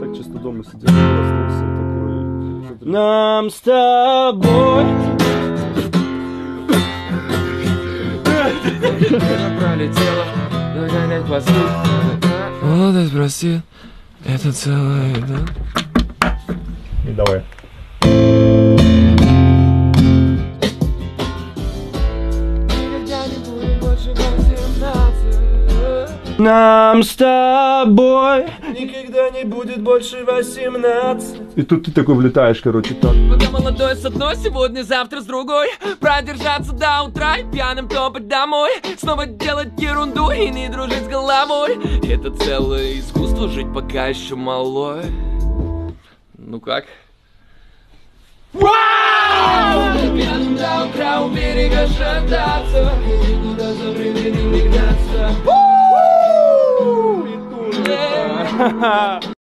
так чисто дома сидел, проснулся и такой... Нам с тобой... Пролетела, догонять хвосты. Молодость простит, это целое, да? И давай. Нам с тобой никогда не будет больше 18. И тут ты такой влетаешь, короче, так. Пока молодой с одной, сегодня, завтра с другой. Продержаться до утра и пьяным топать домой. Снова делать ерунду и не дружить с головой. Это целое искусство жить пока еще малой. Ну как? Вау! Пьяным до утра у берега шататься. Никуда за временем не гнаться. Ха-ха!